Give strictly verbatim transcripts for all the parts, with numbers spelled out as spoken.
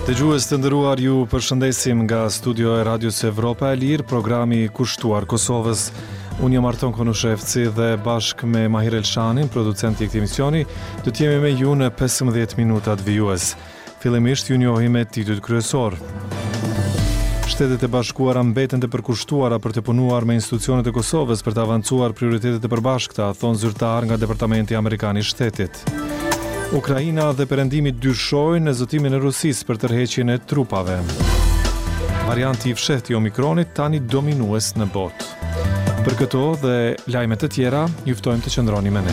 Dëgjues të nderuar, ju përshëndesim nga studio e Radios Evropa e Lirë, programi kushtuar Kosovës. Unë jam Arton Konushevci dhe bashkë me Mahir Elshanin, producenti i këtij emisioni, do të jemi me ju në pesëmbëdhjetë minutat vijues. Fillimisht ju njohim me titujt kryesor. Shtetet e Bashkuara mbeten të përkushtuara për të punuar me institucionet e Kosovës për të avancuar prioritetet e përbashkëta, thon zyrtar nga Departamenti Amerikan i Shtetit. Ukraina dhe perëndimi dyshojnë në zotimin e Rusisë për tërheqjen e trupave. Varianti i fshehtë i Omikronit tani dominues në botë. Për këto dhe lajmet të tjera, ju ftojmë të qëndroni me ne.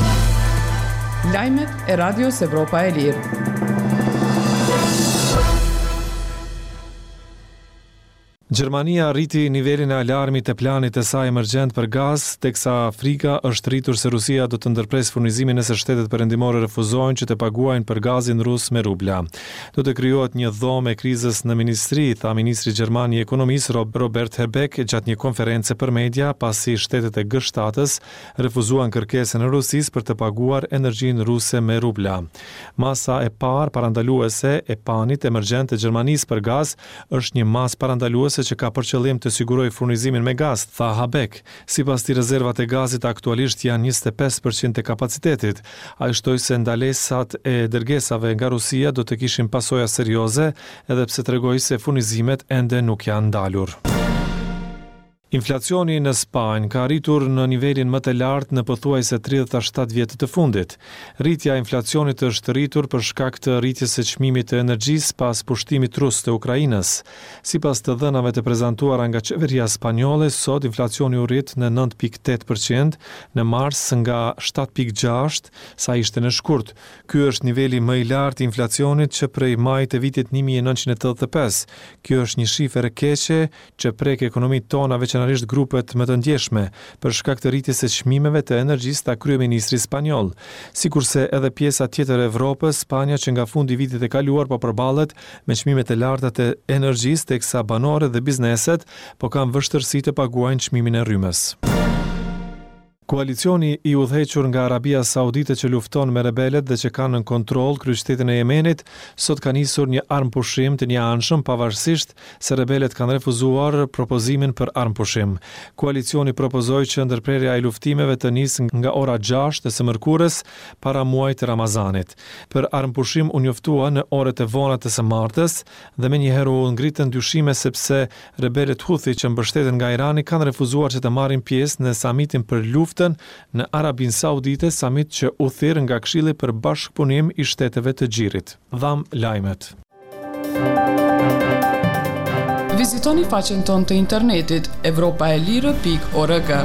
Lajmet e Radios Evropa e Lirë. Gjermania rriti nivelin e alarmit të planit të saj emergjent për gaz, teksa Afrika është rritur se Rusia do të ndërpres furnizimin nëse shtetet perëndimore refuzojnë që të paguajnë për gazin rus me rubla. Do të krijohet një dhomë e krizës në ministri, tha ministri gjerman i ekonomisë Robert Habeck gjatë një konference për media, pasi shtetet e G shtatës refuzuan kërkesën e Rusisë për të paguar energjinë ruse me rubla. Masa e parë parandaluese e planit emergjent të Gjermanisë për gaz është një masë parandaluese që ka për qëllim të sigurojë furnizimin me gaz, tha Habeck. Sipas tij, rezervat e gazit aktualisht janë njëzet e pesë përqind të kapacitetit. Ai shtoi se ndalesat e dërgesave nga Rusia do të kishin pasoja serioze, edhe pse tregoi se furnizimet ende nuk janë ndalur. Inflacioni në Spanjë ka arritur në nivelin më të lartë në pothuajse tridhjetë e shtatë vjet të fundit. Rritja e inflacionit është rritur për shkak të rritjes së çmimit të energjisë pas pushtimit rus të Ukrainës. Sipas të dhënave të prezantuara nga qeveria spanjolle, sot inflacioni u rrit në nëntë pikë tetë përqind, në mars nga shtatë pikë gjashtë sa ishte në shkurt. Ky është niveli më i lartë i inflacionit që prej majit të vitit një mijë e nëntëqind e tetëdhjetë e pesë. Kjo është një shifër e keqe që prek ekonomitë tona, veçanërisht grupet më të ndjeshme, për shkak të rritjes së çmimeve të energjisë, ta kryeministri spanjoll. Sikurse edhe pjesa tjetër e Evropës, Spanja që nga fundi i vitit të kaluar po përballet me çmime të larta të energjisë, teksa banorët dhe bizneset po kanë vështirësi të paguajnë çmimin e rrymës. Koalicioni i udhëhequr nga Arabia Saudite që lufton me rebelet dhe që kanë në kontroll kryeqytetin e Yemenit, sot ka nisur një armpushim të njëanshëm pavarësisht se rebelet kanë refuzuar propozimin për armpushim. Koalicioni propozoi që ndërprerja e luftimeve të nisë nga ora gjashtë të së mërkurës para muajit të Ramazanit. Për armpushim u njoftua në orët e vona të së martës dhe menjëherë u ngritën dyshime sepse rebelet Houthi që mbështeten nga Irani kanë refuzuar që të marrin pjesë në samitin për luftë në Arabin Saudite, samit që u thirr nga Këshilli për Bashkëpunim i Shteteve të Gjirit. Dham lajmet. Vizitoni faqen tonë të internetit evropa e lirë pikë org.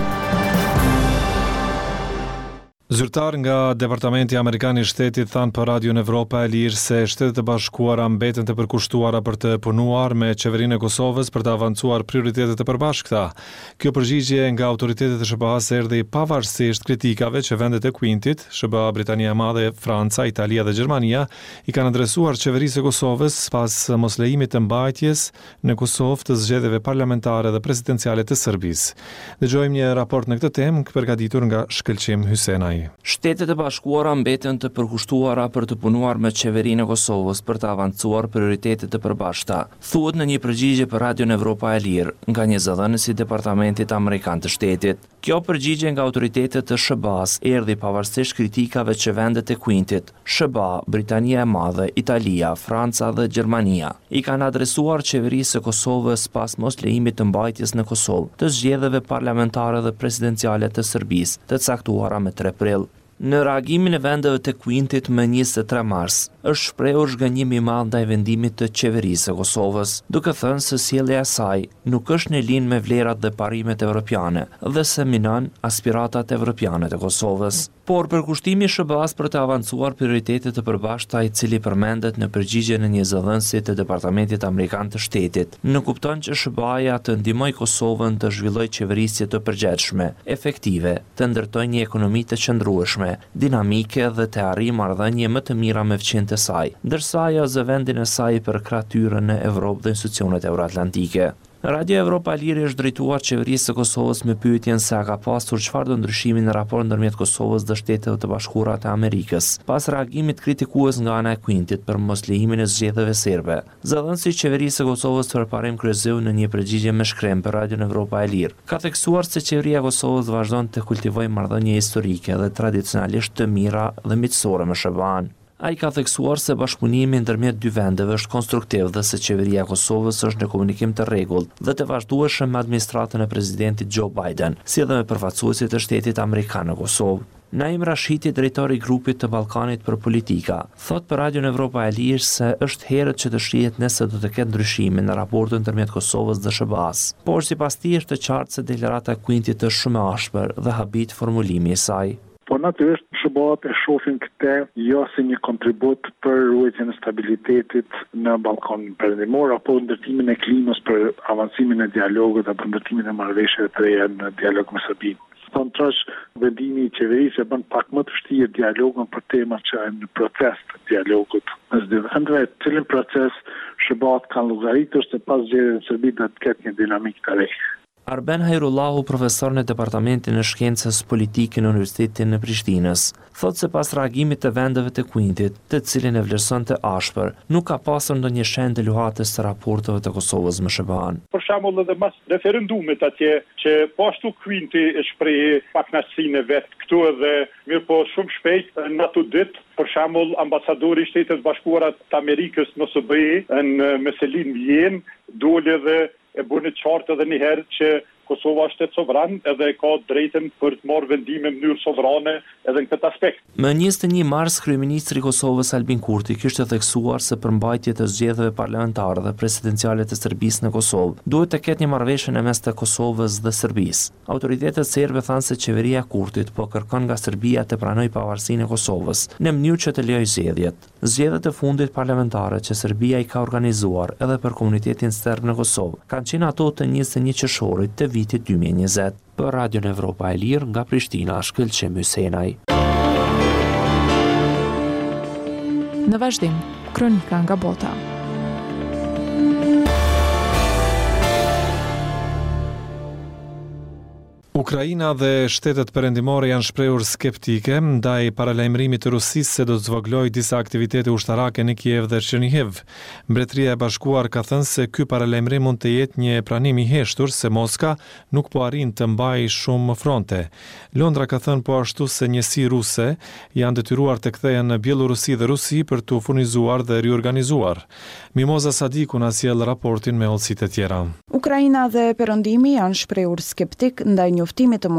Zyrtar nga Departamenti Amerikan i Shtetit thanë për Radion Evropa e Lirë se Shtetet e Bashkuara mbeten të përkushtuara për të punuar me qeverinë e Kosovës për të avancuar prioritetet e përbashkëta. Kjo përgjigje nga autoritetet e S B A-s erdhi pavarësisht kritikave që vendet e Quintit, S B A, Britania e Madhe, Franca, Italia dhe Gjermania i kanë adresuar qeverisë së Kosovës pas moslejimit të mbajtjes në Kosovë të zgjedhjeve parlamentare dhe presidenciale të Serbisë. Dëgjojmë një raport në këtë temë përgatitur nga Shkëlqim Hysenaj. Shtetet e Bashkuara mbeten të përkushtuara për të punuar me qeverinë e Kosovës për të avancuar prioritetet të përbashkëta, thuhet në një përgjigje për Radion Evropa e Lirë nga një zëdhënës i Departamentit Amerikan të Shtetit. Kjo përgjigje nga autoritetet të S B A-s erdhi pavarësisht kritikave që vendet e Quintit, S B A, Britania e Madhe, Italia, Franca dhe Gjermania i kanë adresuar qeverisë së Kosovës pas mos lejimit të mbajtjes në Kosovë të zgjedhjeve parlamentare dhe presidenciale të Serbisë, të caktuara me tre prill. Në reagimin e vendeve të Quintit më njëzet e tre mars, është shprehur zhgënjim i madh ndaj vendimit të qeverisë së Kosovës, duke thënë se sjellja e saj nuk është në linjë me vlerat dhe parimet evropiane dhe se minon aspiratat evropiane të Kosovës. Por përkushtimi i S B A-s për të avancuar prioritetet të përbashkëta, i cili përmendet në përgjigjen e një zëdhënësi të Departamentit Amerikan të Shtetit, në kupton që S B A-ja të ndihmojë Kosovën të zhvillojë qeverisje të përgjithshme, efektive, të ndërtojë një ekonomi të qëndrueshme, dinamike dhe të arrijë marrëdhënie më të mira me fqinjtë e saj, ndërsa ajo zë vendin e saj për krahtyrën në Evropë dhe institucionet euroatlantike. Radio Evropa e Lirë është drejtuar qeverisë së Kosovës me pyetjen se a ka pasur çfarëdo ndryshimi në raport ndërmjet Kosovës dhe Shteteve të Bashkuara të Amerikës, pas reagimit kritikues nga ana e Quintit për moslejimin e zgjedhjeve serbe. Zëdhënësi i qeverisë së Kosovës Ferparim Kryezeu në një përgjigje me shkrem për Radio Evropa e Lirë ka theksuar se qeveria e Kosovës vazhdon të kultivojë marrëdhënie historike dhe tradicionalisht të mira dhe miqësore me S B A-n. Ai ka theksuar se bashkëpunimi ndërmjet dy vendeve është konstruktiv dhe se qeveria e Kosovës është në komunikim të rregullt dhe të vazhdueshëm me administratën e presidentit Joe Biden, si edhe me përfaqësuesit e shtetit amerikan në Kosovë. Naim Rashiti, drejtori i grupit të Ballkanit për politika, thot për Radio Evropa e Lirë se është herët që të shihet nëse do të ketë ndryshime në raportin ndërmjet Kosovës dhe S B A-s. Por sipas tij është e qartë se deklarata e Quintit është shumë e ashpër dhe habit formulimi i saj. Po natyrisht S B A-t e shohin këtë jo si një kontribut për ruajtjen e stabilitetit në Ballkanin Perëndimor apo ndërtimin e klimës për avancimin e dialogut dhe për ndërtimin e marrëveshjeve të reja në dialog me Serbinë. Kontrash, vendimi i qeverisë e bën pak më të vështirë dialogun për temat që janë në proces të dialogut mes dy vendeve, cilin proces S B A-t kanë llogaritur se pas zgjedhjeve në Serbi do të ketë një dinamikë të re. Arben Hajrullahu, profesor në Departamentin e Shkencës Politike në Universitetin në Prishtinës, thot se pas reagimit të vendeve të Quintit, të cilin e vlerëson të ashpër, nuk ka pasur ndonjë shenjë luhatës të raporteve të Kosovës me S B A-n. Për shembull edhe mas referendumit atje që po ashtu Quinti e shprehi pakënaqësinë e vet këtu edhe mirë po shumë shpejt në ato ditë, për shembull ambasadori i Shtetit Bashkuara të Amerikës në S B A në Meselin Vjen doli edhe e bënë qartë edhe një herë që Kosova është shtet sovran edhe ka drejtën për të marrë vendime në mënyrë sovrane edhe në këtë aspekt. Më njëzet e një mars, kryeministri i Kosovës Albin Kurti kishte theksuar se përmbajtja e zgjedhjeve parlamentare dhe presidenciale të Serbisë në Kosovë duhet të ketë një marrëveshje në mes të Kosovës dhe Serbisë. Autoritetet serbe thanë se qeveria e Kurtit po kërkon nga Serbia të pranojë pavarësinë e Kosovës në mënyrë që të lejojë zgjedhjet. Zgjedhjet e fundit parlamentare që Serbia i ka organizuar edhe për komunitetin serb në Kosovë kanë qenë ato të njëzet e një qershorit të vitit dy mijë e njëzet. Për Radio Evropa e Lirë nga Prishtina, Shkëlqim Hysenaj. Në vazhdim, kronika nga bota. Ukraina dhe shtetet perëndimore janë shprehur skeptike ndaj paralajmërimit të Rusisë se do të zvoglojë disa aktivitete ushtarake në Kiev dhe Chernihiv. Mbretëria e Bashkuar ka thënë se ky paralajmërim mund të jetë një pranim i heshtur se Moska nuk po arrin të mbajë shumë fronte. Londra ka thënë po ashtu se njësi ruse janë detyruar të kthehen në Bielorusi dhe Rusi për të furnizuar dhe riorganizuar. Mimoza Sadiku na sjell raportin me hollësitë e tjera. Ukraina dhe Perëndimi janë shprehur skeptik ndaj njoftimit të